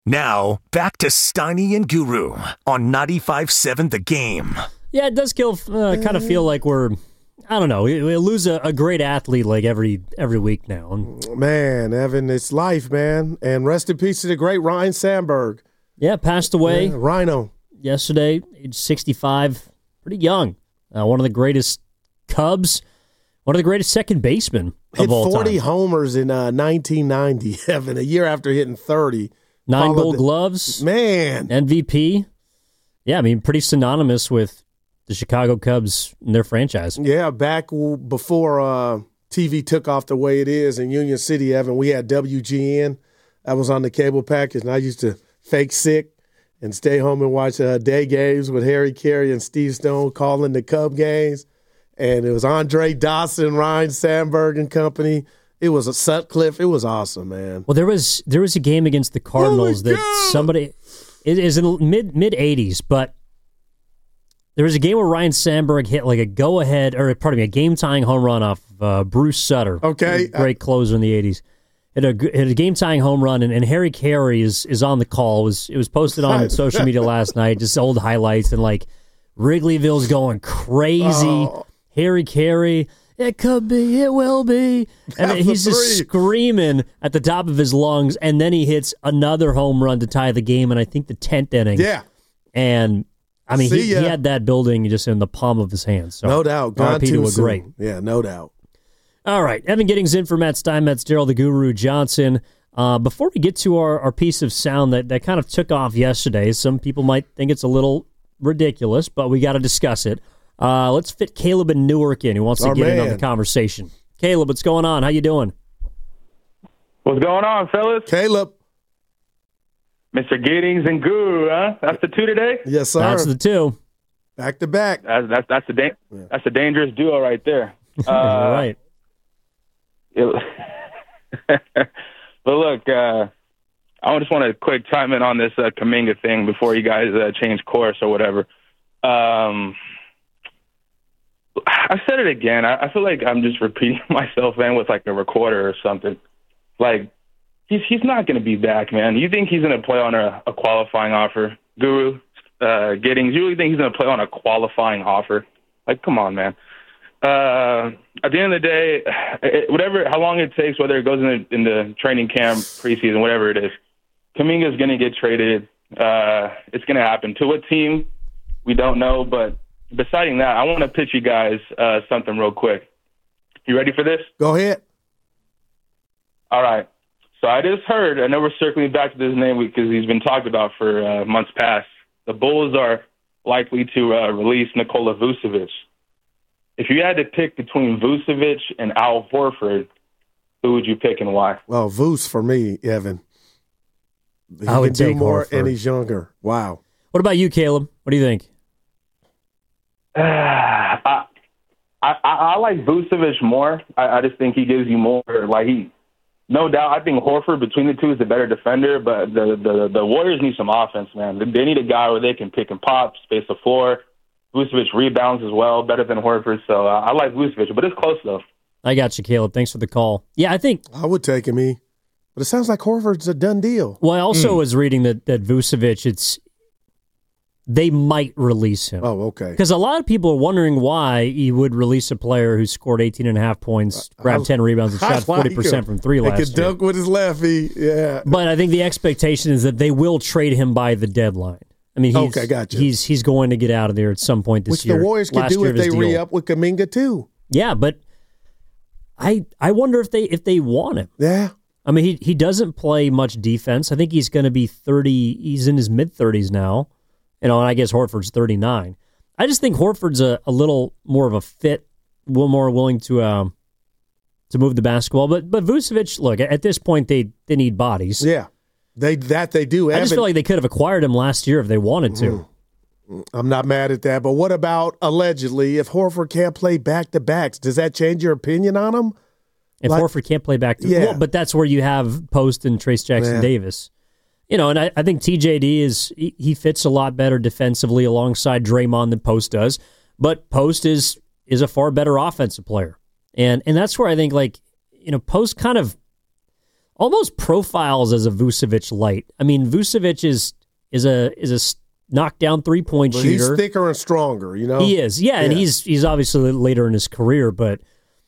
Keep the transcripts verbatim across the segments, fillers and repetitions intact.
Now, back to Steiny and Guru on ninety-five point seven The Game. Yeah, it does kill, uh, kind of feel like we're, I don't know, we, we lose a, a great athlete like every every week now. Man, Evan, it's life, man. And rest in peace to the great Ryne Sandberg. Yeah, passed away. Yeah, Rhino. Yesterday, age sixty-five, pretty young. Uh, one of the greatest Cubs, one of the greatest second basemen of Hit all forty time. homers in uh, nineteen ninety, Evan, a year after hitting thirty. Nine Followed gold the, gloves. Man. M V P. Yeah, I mean, pretty synonymous with the Chicago Cubs and their franchise. Yeah, back before uh, T V took off the way it is in Union City, Evan, we had W G N. I was on the cable package, and I used to fake sick and stay home and watch uh, day games with Harry Carey and Steve Stone calling the Cub games. And it was Andre Dawson, Ryne Sandberg and company. It was a Sutcliffe. It was awesome, man. Well, there was there was a game against the Cardinals oh that God. somebody it is in the mid mid eighties, but there was a game where Ryne Sandberg hit like a go ahead or pardon me a game tying home run off uh, Bruce Sutter. Okay, great closer in the eighties. Hit a, hit a game tying home run, and, and Harry Carey is is on the call. It was it was posted on social media last night, just old highlights, and like Wrigleyville's going crazy. Oh. Harry Carey. It could be, it will be. And Half he's a just three. screaming at the top of his lungs, and then he hits another home run to tie the game in, I think, the tenth inning. Yeah. And, I mean, See he, ya. he had that building just in the palm of his hand. So, No doubt. R I Gone P to too a soon. great. Yeah, no doubt. All right, Evan Giddings in for Matt Steinmetz, Daryl the Guru Johnson. Uh, before we get to our, our piece of sound that, that kind of took off yesterday, some people might think it's a little ridiculous, but we got to discuss it. Uh, let's fit Caleb in Newark in, who wants to Our get in on man. the conversation. Caleb, what's going on? How you doing? What's going on, fellas? Caleb. Mister Giddings and Guru, huh? That's the two today? Yes, sir. That's the two. Back to back. That's that's that's a da- that's a dangerous duo right there. Uh, You're right. it- but look, uh, I just want to quick chime in on this uh, Kuminga thing before you guys uh, change course or whatever. Um, I said it again. I, I feel like I'm just repeating myself, man, with like a recorder or something. Like, he's he's not going to be back, man. You think he's going to play on a, a qualifying offer? Guru, uh, Giddings, you really think he's going to play on a qualifying offer? Like, come on, man. Uh, at the end of the day, it, whatever, how long it takes, whether it goes in the, in the training camp, preseason, whatever it is, Kuminga is going to get traded. Uh, it's going to happen. To what team, we don't know. But besides that, I want to pitch you guys uh, something real quick. You ready for this? Go ahead. All right. So I just heard, I know we're circling back to this name because he's been talked about for uh, months past. The Bulls are likely to uh, release Nikola Vucevic. If you had to pick between Vucevic and Al Horford, who would you pick and why? Well, Voos for me, Evan. He I would can do take more, Horford. and he's younger. Wow. What about you, Caleb? What do you think? I, I I like Vucevic more. I, I just think he gives you more. Like he, no doubt, I think Horford between the two is the better defender. But the the the Warriors need some offense, man. They need a guy where they can pick and pop, space the floor. Vucevic rebounds as well, better than Horford. So uh, I like Vucevic, but it's close though. I got you, Caleb. Thanks for the call. Yeah, I think. I would take him, E. But it sounds like Horford's a done deal. Well, I also Mm. was reading that that Vucevic, it's they might release him. Oh, okay. Because a lot of people are wondering why you would release a player who scored eighteen and a half points, grabbed ten rebounds, and I shot like forty percent him. from three He last could year. dunk with his left, E. Yeah. But I think the expectation is that they will trade him by the deadline. I mean, he's, Okay, gotcha. he's he's going to get out of there at some point this Which year. the Warriors could Last do year if of his they deal. re-up with Kuminga, too. Yeah, but I I wonder if they if they want him. Yeah. I mean, he he doesn't play much defense. I think he's going to be thirty. He's in his mid thirties now. You know, and I guess Horford's thirty-nine. I just think Horford's a, a little more of a fit, a little more willing to um to move the basketball. But but Vucevic, look, at this point they they need bodies. Yeah. They That they do. I just Evan, feel like they could have acquired him last year if they wanted to. I'm not mad at that. But what about, allegedly, if Horford can't play back-to-backs, does that change your opinion on him? If Like- Horford can't play back to Yeah. well, but that's where you have Post and Trace Jackson Yeah. Davis. You know, and I, I think T J D is he, he fits a lot better defensively alongside Draymond than Post does. But Post is is a far better offensive player. And and that's where I think, like, you know, Post kind of almost profiles as a Vucevic light. I mean, Vucevic is is a is a knockdown three point well, shooter. He's thicker and stronger, you know. He is, yeah, yeah, and he's he's obviously later in his career, but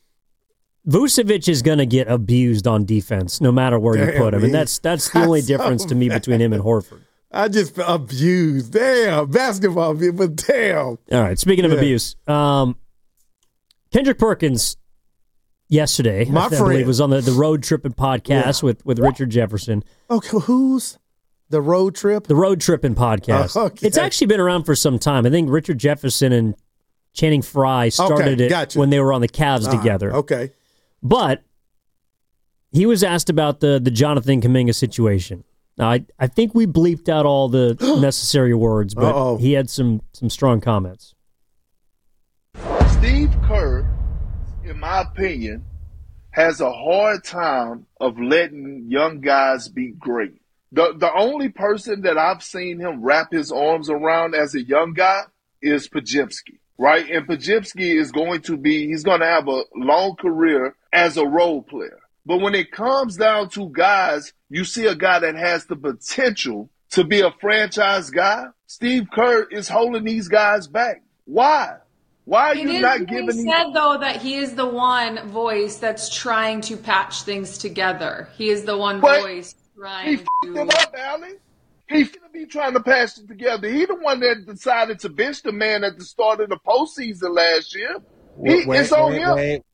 Vucevic is going to get abused on defense no matter where Damn, you put him, man. and that's that's the only difference so to me between him and Horford. I just abused. Damn, basketball abuse, but damn. All right, speaking of yeah. abuse, um, Kendrick Perkins yesterday, My I, friend. I believe, was on the, the Road Trippin' podcast yeah. with, with Richard Jefferson. Okay, who's the Road Trip? The Road Trippin' podcast. Oh, okay. It's actually been around for some time. I think Richard Jefferson and Channing Frye started okay, it gotcha. when they were on the Cavs uh, together. Okay. But he was asked about the, the Jonathan Kuminga situation. Now, I, I think we bleeped out all the necessary words, but Uh-oh. he had some, some strong comments. Steve Kerr, in my opinion, has a hard time of letting young guys be great. The the only person that I've seen him wrap his arms around as a young guy is Podziemski, right? And Podziemski is going to be, he's going to have a long career as a role player. But when it comes down to guys, you see a guy that has the potential to be a franchise guy. Steve Kerr is holding these guys back. Why? Why are it you is not giving He said, though, that he is the one voice that's trying to patch things together. He is the one but voice trying he to... He f***ed it up, Allie. He's going to be trying to patch it together. He the one that decided to bench the man at the start of the postseason last year. He, wait, it's on wait, him. Wait.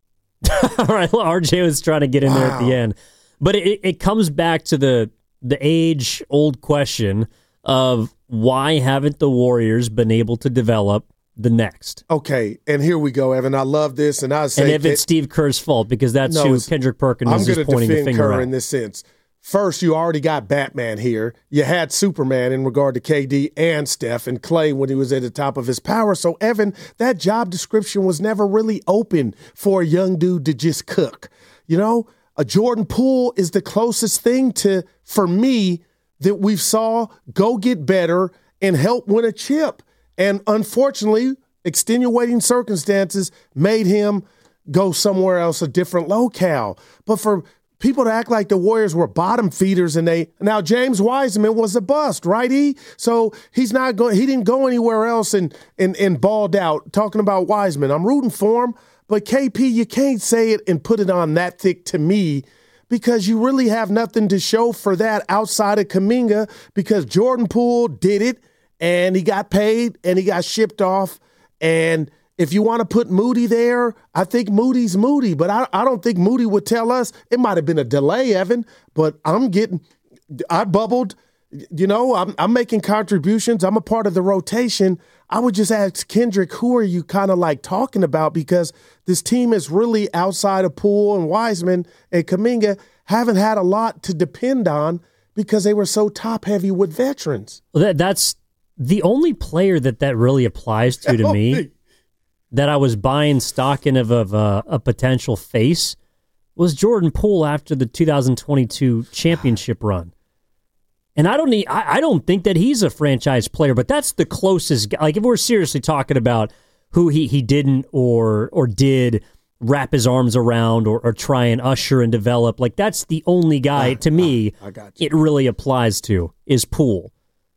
All right, well, R J was trying to get in wow. there at the end. But it, it comes back to the the age-old question of why haven't the Warriors been able to develop the next? Okay, and here we go, Evan. I love this, and I say, and if it's Steve Kerr's fault, because that's no, who Kendrick Perkins I'm is just pointing the finger Kerr at. in this sense. First, you already got Batman here. You had Superman in regard to K D and Steph and Clay when he was at the top of his power. So, Evan, that job description was never really open for a young dude to just cook. You know, a Jordan Poole is the closest thing to, for me, that we've saw go get better and help win a chip. And unfortunately, extenuating circumstances made him go somewhere else, a different locale. But for people to act like the Warriors were bottom feeders and they now James Wiseman was a bust, right? He so he's not going. He didn't go anywhere else and and and balled out. Talking about Wiseman, I'm rooting for him, but K P, you can't say it and put it on that thick to me because you really have nothing to show for that outside of Kuminga because Jordan Poole did it and he got paid and he got shipped off. And if you want to put Moody there, I think Moody's Moody, but I, I don't think Moody would tell us. It might have been a delay, Evan, but I'm getting, I bubbled, you know, I'm, I'm making contributions. I'm a part of the rotation. I would just ask Kendrick, who are you kind of like talking about? Because this team is really outside of Poole and Wiseman and Kuminga haven't had a lot to depend on because they were so top heavy with veterans. Well, that, that's the only player that that really applies to to me. That I was buying stock in of, of uh, a potential face was Jordan Poole after the two thousand twenty-two championship run. And I don't need, I, I don't think that he's a franchise player, but that's the closest guy. Like if we're seriously talking about who he, he didn't or or did wrap his arms around or, or try and usher and develop, like that's the only guy, to me, I got you. It really applies to is Poole.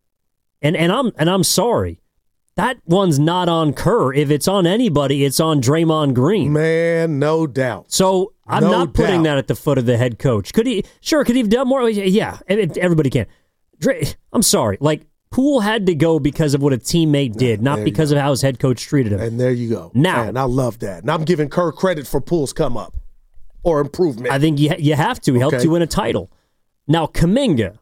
And and I'm and I'm sorry. That one's not on Kerr. If it's on anybody, it's on Draymond Green. Man, no doubt. So I'm no not putting doubt. that at the foot of the head coach. Could he? Sure, could he have done more? Yeah, everybody can. Dray, I'm sorry. Like, Poole had to go because of what a teammate did, not because of how his head coach treated him. And there you go. Now, and I love that. And I'm giving Kerr credit for Poole's come up or improvement. I think you, you have to. He okay. helped you win a title. Now, Kuminga.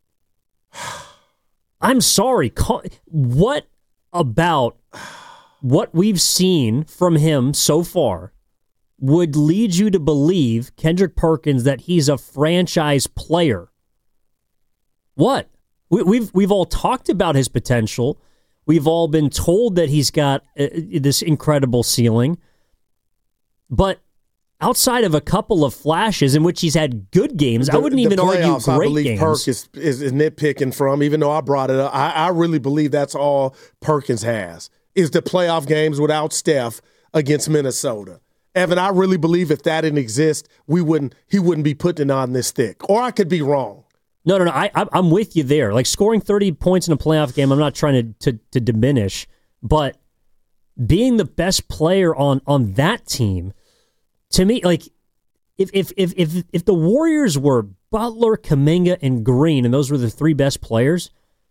I'm sorry. What about what we've seen from him so far would lead you to believe, Kendrick Perkins, that he's a franchise player? What? We, we've we've all talked about his potential. We've all been told that he's got uh, this incredible ceiling. But outside of a couple of flashes in which he's had good games, the, I wouldn't even argue great I believe games. Perk is, is, is nitpicking from, even though I brought it up. I, I really believe that's all Perkins has, is the playoff games without Steph against Minnesota. Evan, I really believe if that didn't exist, we wouldn't. He wouldn't be putting it on this thick. Or I could be wrong. No, no, no. I, I'm with you there. Like scoring thirty points in a playoff game, I'm not trying to to, to diminish, but being the best player on on that team, to me, like if if if if if the Warriors were Butler, Kuminga, and Green, and those were the three best players,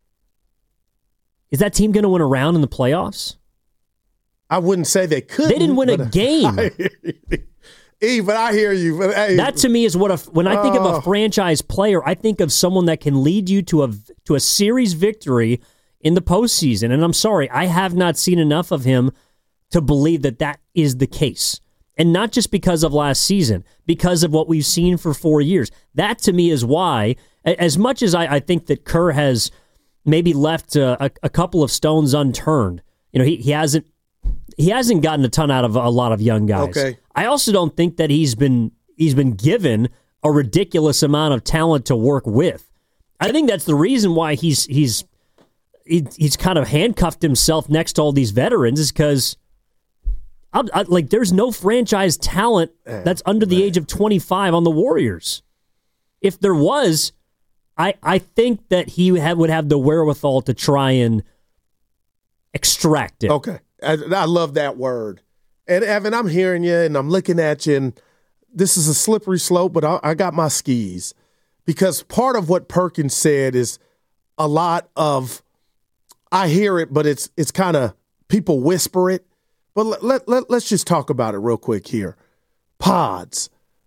is that team going to win a round in the playoffs? I wouldn't say they could. They didn't win a game. E, but I hear you. But, hey. That to me is what a when I think of a franchise player, I think of someone that can lead you to a to a series victory in the postseason. And I'm sorry, I have not seen enough of him to believe that that is the case. And not just because of last season, because of what we've seen for four years. That to me is why, as much as I, I think that Kerr has maybe left a, a, a couple of stones unturned, you know, he, he hasn't. He hasn't gotten a ton out of a lot of young guys. Okay. I also don't think that he's been he's been given a ridiculous amount of talent to work with. I think that's the reason why he's he's he, he's kind of handcuffed himself next to all these veterans is because like there's no franchise talent that's under the age of twenty-five on the Warriors. If there was, I I think that he have, would have the wherewithal to try and extract it. Okay. I, I love that word. And, Evan, I'm hearing you, and I'm looking at you, and this is a slippery slope, but I, I got my skis. Because part of what Perkins said is a lot of, I hear it, but it's it's kind of, people whisper it. But let, let, let, let's just talk about it real quick here. Pods.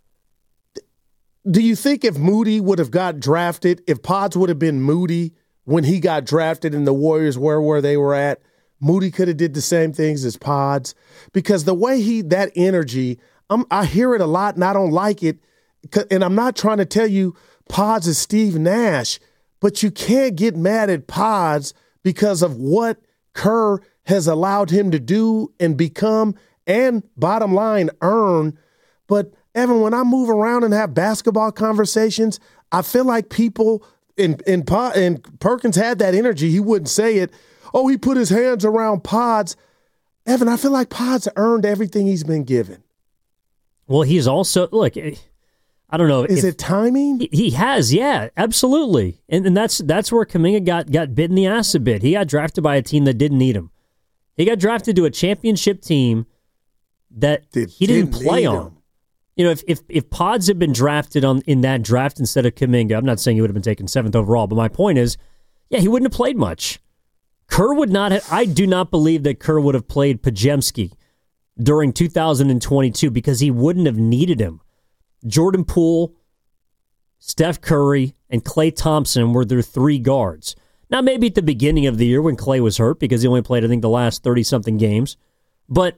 Do you think if Moody would have got drafted, if Pods would have been Moody when he got drafted and the Warriors were where they were at, Moody could have did the same things as Pods? Because the way he, that energy, I'm, I hear it a lot and I don't like it. And I'm not trying to tell you Pods is Steve Nash, but you can't get mad at Pods because of what Kerr has allowed him to do and become and, bottom line, earn. But, Evan, when I move around and have basketball conversations, I feel like people, and, and, and Perkins had that energy, he wouldn't say it, oh, he put his hands around Pods. Evan, I feel like Pods earned everything he's been given. Well, he's also, look, I don't know. Is it timing? He has, yeah, absolutely. And and that's that's where Kuminga got, got bit in the ass a bit. He got drafted by a team that didn't need him. He got drafted to a championship team that Did, he didn't, didn't play on. Him. You know, if, if if Pods had been drafted on in that draft instead of Kuminga, I'm not saying he would have been taken seventh overall, but my point is, yeah, he wouldn't have played much. Kerr would not have, I do not believe that Kerr would have played Podziemski during two thousand twenty-two because he wouldn't have needed him. Jordan Poole, Steph Curry, and Klay Thompson were their three guards. Now, maybe at the beginning of the year when Klay was hurt because he only played, I think, the last thirty-something games. But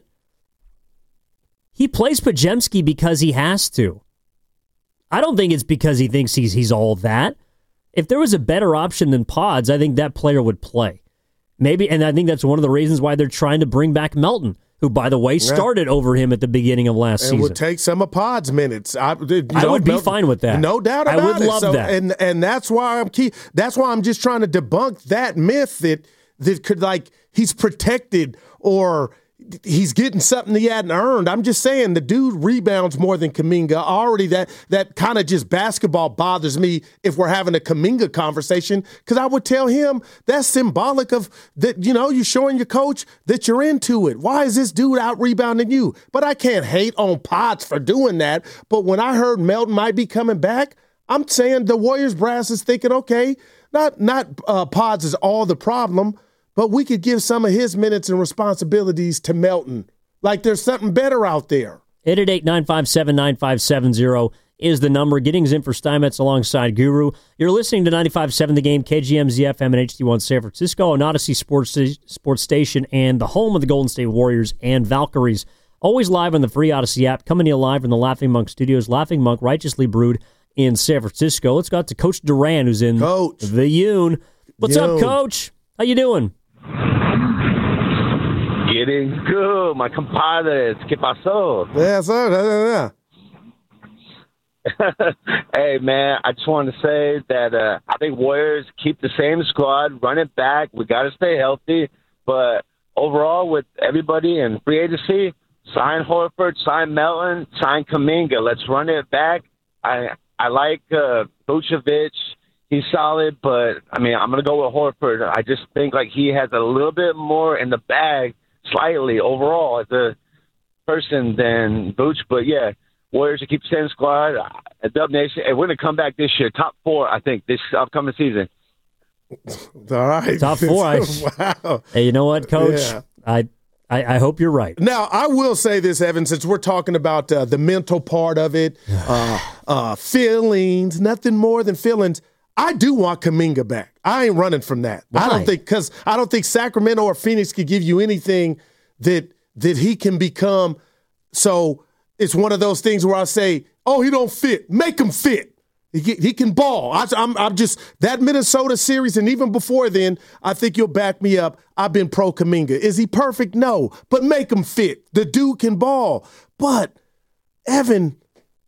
he plays Podziemski because he has to. I don't think it's because he thinks he's he's all that. If there was a better option than Pods, I think that player would play. Maybe, and I think that's one of the reasons why they're trying to bring back Melton, who, by the way, started yeah. over him at the beginning of last and season. Would take some of Pod's minutes. I, you know, I would be Melton, fine with that. No doubt about it. I would it. love so, that. And and that's why I'm key. That's why I'm just trying to debunk that myth that that could like he's protected or he's getting something he hadn't earned. I'm just saying the dude rebounds more than Kuminga. Already that that kind of just basketball bothers me if we're having a Kuminga conversation because I would tell him that's symbolic of that, you know, you're showing your coach that you're into it. Why is this dude out rebounding you? But I can't hate on Potts for doing that. But when I heard Melton might be coming back, I'm saying the Warriors brass is thinking, okay, not, not uh, Potts is all the problem, but we could give some of his minutes and responsibilities to Melton. Like there's something better out there. eight eight eight, nine five seven, nine five seven zero is the number. Giddings in for Steinmetz alongside Guru. You're listening to ninety-five point seven The Game, K G M Z F M and H D one San Francisco, an Odyssey Sports, Sports Station, and the home of the Golden State Warriors and Valkyries. Always live on the free Odyssey app. Coming to you live from the Laughing Monk Studios. Laughing Monk, righteously brewed in San Francisco. Let's go out to Coach Duran, who's in Coach. the Yoon. What's Yoon. up, Coach? How you doing? Getting good, my compadres. ¿Qué pasó? Yeah, sir. Yeah, yeah. Hey, man, I just wanted to say that uh, I think Warriors keep the same squad, run it back. We got to stay healthy. But overall, with everybody in free agency, sign Horford, sign Melton, sign Kuminga. Let's run it back. I I like uh, Vucevic. He's solid, but, I mean, I'm going to go with Horford. I just think, like, he has a little bit more in the bag slightly overall as a person than Vooch. But, yeah, Warriors to keep the same squad. Uh, Dub Nation, and we're going to come back this year. Top four, I think, this upcoming season. All right. Top four. I, wow. Hey, you know what, Coach? Yeah. I, I I hope you're right. Now, I will say this, Evan, since we're talking about uh, the mental part of it, uh, uh, feelings, nothing more than feelings. I do want Kuminga back. I ain't running from that. Why? I don't think because I don't think Sacramento or Phoenix could give you anything that that he can become. So it's one of those things where I say, "Oh, he don't fit. Make him fit. He, he can ball." I, I'm, I'm just that Minnesota series, and even before then, I think you'll back me up. I've been pro Kuminga. Is he perfect? No, but make him fit. The dude can ball. But Evan,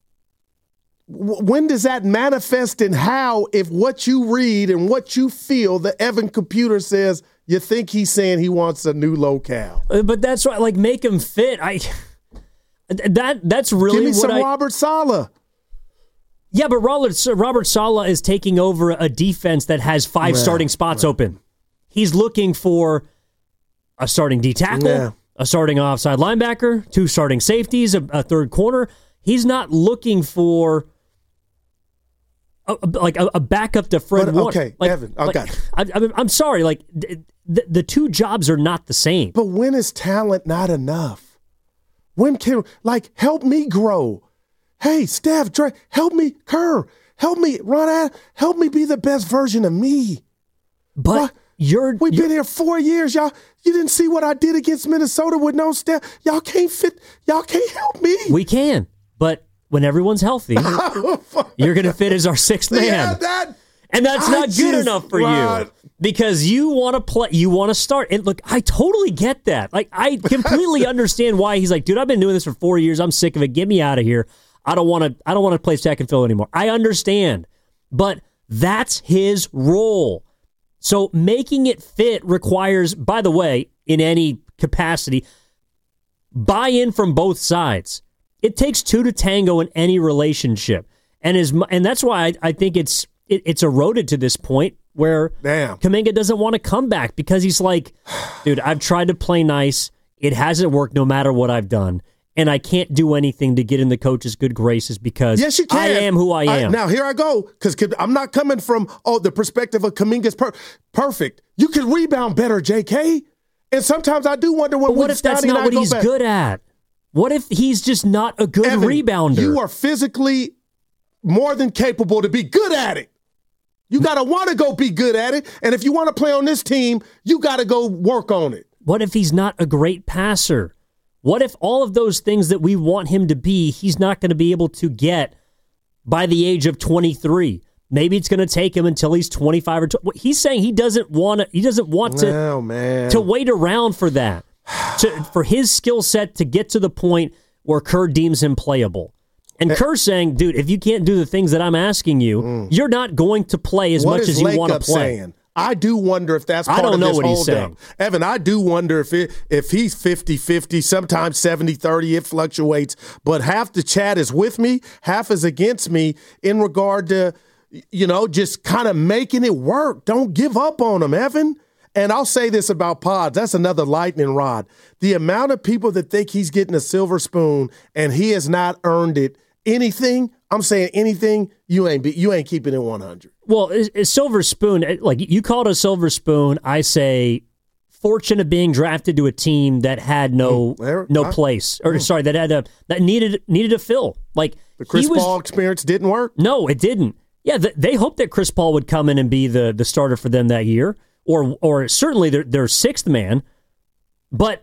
when does that manifest and how if what you read and what you feel, the Evan computer says you think he's saying he wants a new locale? But that's right. Like, make him fit. I that That's really Give me what some I, Robert Saleh. Yeah, but Robert, Robert Saleh is taking over a defense that has five Yeah, starting spots right. open. He's looking for a starting D-tackle, Yeah. a starting offside linebacker, two starting safeties, a, a third corner. He's not looking for a, a- like a, a backup to Fred But, Warner. okay, like, Evan, I like, got it. I, I mean, I'm sorry. Like th- the, the two jobs are not the same. But when is talent not enough? When can, like, help me grow? Hey, Steph, Dre, help me, Kerr, help me, Ron, Ad- help me be the best version of me. But What? you're We've you're- been here four years, y'all. You didn't see what I did against Minnesota with no Steph. Y'all can't fit. Y'all can't help me. we can, but when everyone's healthy, you're going to fit as our sixth man. Yeah, that. And that's I not good just- enough for Rod. you because you want to play, you want to start. And look, I totally get that. Like, I completely understand why he's like, dude, I've been doing this for four years. I'm sick of it. Get me out of here. I don't want to. I don't want to play second fill anymore. I understand, but that's his role. So making it fit requires, by the way, in any capacity, buy-in from both sides. It takes two to tango in any relationship, and is and that's why I, I think it's it, it's eroded to this point where Damn. Kuminga doesn't want to come back because he's like, dude, I've tried to play nice. It hasn't worked no matter what I've done. And I can't do anything to get in the coach's good graces because Yes, you can. I am who I am. now, here I go, because I'm not coming from, oh, the perspective of Kuminga's per- perfect. You can rebound better, J K. And sometimes I do wonder when But what when if that's Stoney and not I what go he's back. good at? What if he's just not a good Evan, rebounder? You are physically more than capable to be good at it. You got to want to go be good at it. And if you want to play on this team, you got to go work on it. What if he's not a great passer? What if all of those things that we want him to be, he's not going to be able to get by the age of twenty-three? Maybe it's going to take him until he's twenty-five or twenty. He's saying he doesn't want to. He doesn't want to Oh, man. to wait around for that, to, for his skill set to get to the point where Kerr deems him playable. And Kerr's saying, dude, if you can't do the things that I'm asking you, Mm. you're not going to play as What much is as you want to Lakeup play. saying? I do wonder if that's I part don't of know this what he's hold saying. up. Evan, I do wonder if it if he's fifty-fifty, sometimes seventy-thirty, it fluctuates. But half the chat is with me, half is against me in regard to, you know, just kind of making it work. Don't give up on him, Evan. And I'll say this about Pods. That's another lightning rod. The amount of people that think he's getting a silver spoon and he has not earned it anything, I'm saying anything, you ain't be, you ain't keeping it one hundred. Well, a silver spoon, like you call it a silver spoon, I say fortune of being drafted to a team that had no Mm, there- no I- place, or sorry, that had a that needed needed a fill. Like The Chris he was, Paul experience didn't work. No, it didn't. Yeah, th- they hoped that Chris Paul would come in and be the the starter for them that year, or or certainly their their sixth man. But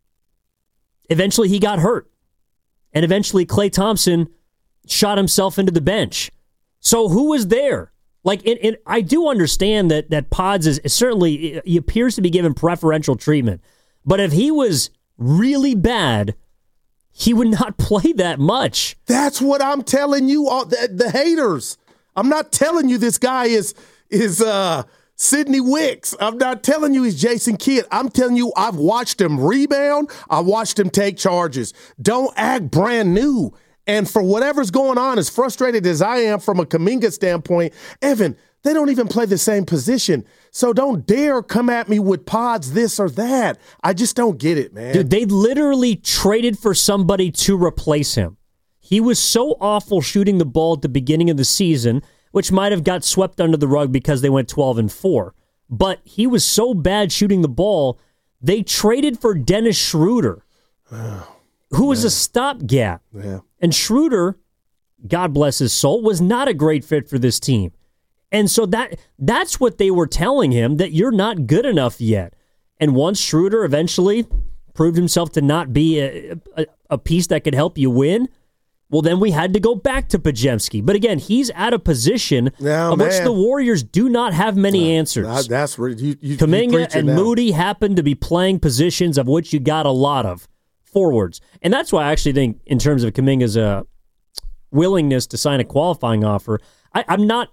eventually he got hurt, and eventually Klay Thompson shot himself into the bench. So who was there? Like, it, it, I do understand that that Pods is, is certainly, he appears to be given preferential treatment. But if he was really bad, he would not play that much. That's what I'm telling you, all the, the haters. I'm not telling you this guy is is uh, Sidney Wicks. I'm not telling you he's Jason Kidd. I'm telling you I've watched him rebound. I watched him take charges. Don't act brand new. And for whatever's going on, as frustrated as I am from a Kuminga standpoint, Evan, they don't even play the same position. So don't dare come at me with pods this or that. I just don't get it, man. Dude, they literally traded for somebody to replace him. He was so awful shooting the ball at the beginning of the season, which might have got swept under the rug because they went twelve and four. But he was so bad shooting the ball, they traded for Dennis Schroeder, oh, who was man. a stopgap. Yeah. And Schroeder, God bless his soul, was not a great fit for this team. And so that that's what they were telling him, that you're not good enough yet. And once Schroeder eventually proved himself to not be a, a, a piece that could help you win, well, then we had to go back to Podziemski. But again, he's at a position no, of man. which the Warriors do not have many answers. Uh, that's where you, you, Kuminga and now. Moody happen to be playing positions of which you got a lot of forwards. And that's why I actually think, in terms of Kuminga's uh, willingness to sign a qualifying offer, I, I'm not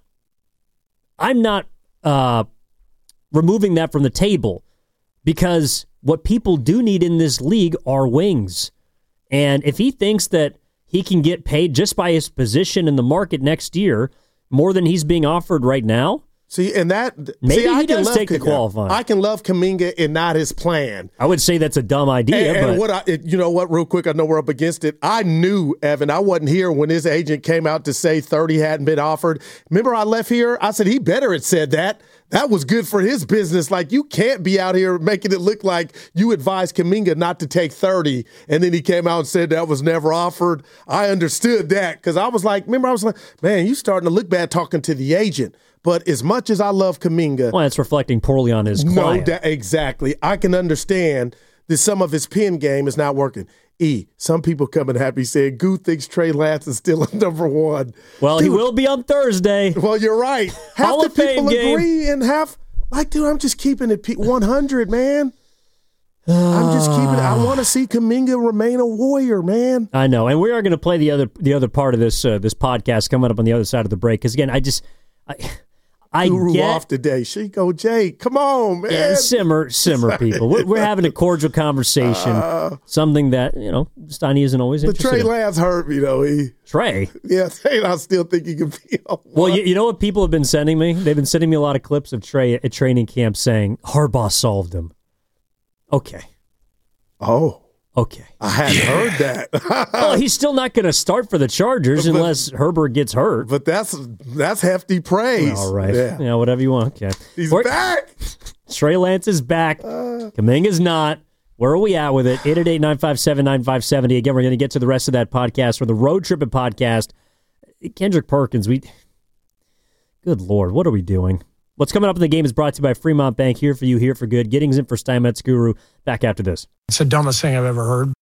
I'm not uh, removing that from the table, because what people do need in this league are wings. And if he thinks that he can get paid just by his position in the market next year more than he's being offered right now, See, and that maybe see, he I does can take love, the qualifying. I can love Kuminga and not his plan. I would say that's a dumb idea. And, and but what I, you know what, real quick, I know we're up against it. I knew, Evan, I wasn't here when his agent came out to say thirty hadn't been offered. Remember, I left here. I said he better had said that. That was good for his business. Like, you can't be out here making it look like you advised Kuminga not to take thirty, and then he came out and said that was never offered. I understood that, because I was like, remember, I was like, man, you starting to look bad talking to the agent. But as much as I love Kuminga, well, it's reflecting poorly on his client. No, that, exactly. I can understand that some of his pen game is not working. E, some people coming happy saying, Goo thinks Trey Lance is still a number one. Well, dude, he will be on Thursday. Well, you're right. Half Hall the of Fame people game. agree, and half, like, dude, I'm just keeping it one hundred, man. I'm just keeping it. I want to see Kuminga remain a Warrior, man. I know, and we are going to play the other the other part of this uh, this podcast coming up on the other side of the break, because, again, I just – I. I Guru get off today. Chico J, come on, man. Yeah, simmer, simmer, people. We're, we're having a cordial conversation. Uh, something that, you know, Steiny isn't always the interested Trey in. Lance hurt me, though. He, Trey? Yeah, I still think he can be on one. Well, you, you know what people have been sending me? They've been sending me a lot of clips of Trey at training camp saying, Harbaugh solved him. Okay. Oh. Okay. I hadn't yeah. heard that. Well, he's still not going to start for the Chargers but, unless Herbert gets hurt. But that's that's hefty praise. All right. Yeah, yeah whatever you want. Okay. He's We're, back. Trey Lance is back. Uh, Kuminga's not. Where are we at with it? eight eight eight, nine five seven, nine five seven zero. Again, we're going to get to the rest of that podcast for the Road Tripping podcast. Kendrick Perkins, we... Good Lord, what are we doing? What's coming up in the game is brought to you by Fremont Bank. Here for you, here for good. Giddings in for Steinmetz Guru. Back after this. It's the dumbest thing I've ever heard.